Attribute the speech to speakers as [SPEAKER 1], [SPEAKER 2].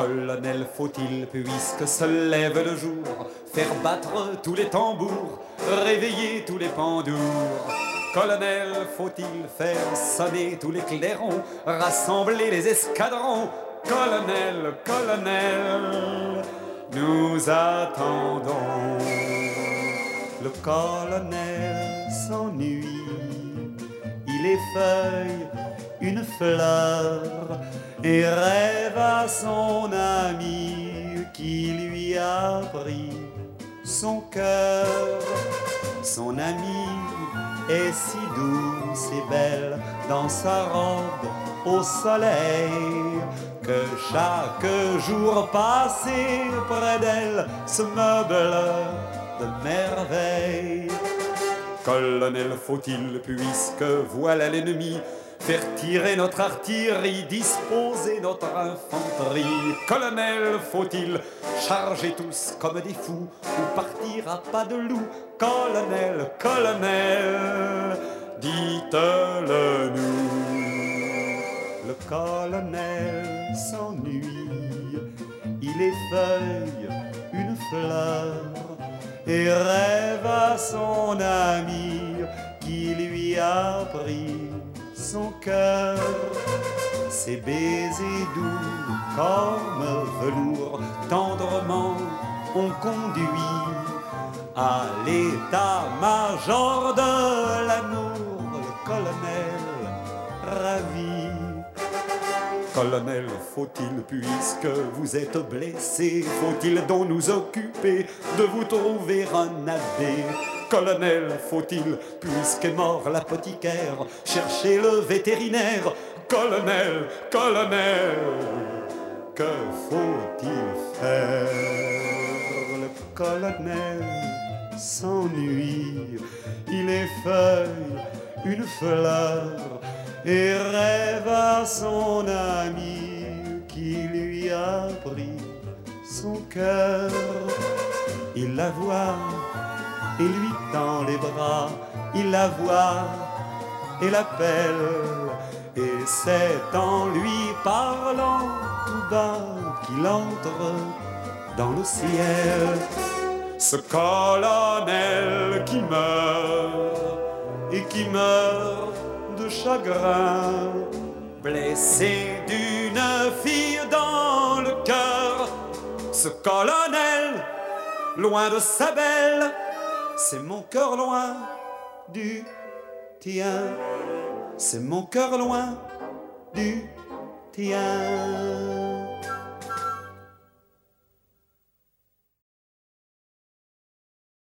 [SPEAKER 1] Colonel, faut-il, puisque se lève le jour, faire battre tous les tambours, réveiller tous les pendours? Colonel, faut-il faire sonner tous les clairons, rassembler les escadrons? Colonel, colonel, nous attendons. Le colonel s'ennuie, il effeuille une fleur et rêve à son ami qui lui a pris son cœur. Son ami est si douce et belle dans sa robe au soleil que chaque jour passé près d'elle se meuble de merveille. Colonel, faut-il, puisque voilà l'ennemi, faire tirer notre artillerie, disposer notre infanterie? Colonel, faut-il charger tous comme des fous ou partir à pas de loup? Colonel, colonel, dites-le nous. Le colonel s'ennuie, il effeuille une fleur et rêve à son ami qui lui a pris son cœur. Ses baisers doux comme velours tendrement ont conduit à l'état-major de l'amour le colonel ravi. Colonel, faut-il, puisque vous êtes blessé, faut-il donc nous occuper de vous trouver un abbé? Colonel, faut-il, puisqu'est mort l'apothicaire, chercher le vétérinaire? Colonel, colonel, que faut-il faire? Le colonel s'ennuie, il effeuille une fleur et rêve à son ami qui lui a pris son cœur. Il la voit et lui tend les bras, il la voit et l'appelle, et c'est en lui parlant tout bas qu'il entre dans le ciel. Ce colonel qui meurt et qui meurt de chagrin, blessé d'une fille dans le cœur. Ce colonel, loin de sa belle, c'est mon cœur loin du tien. C'est mon cœur loin du tien.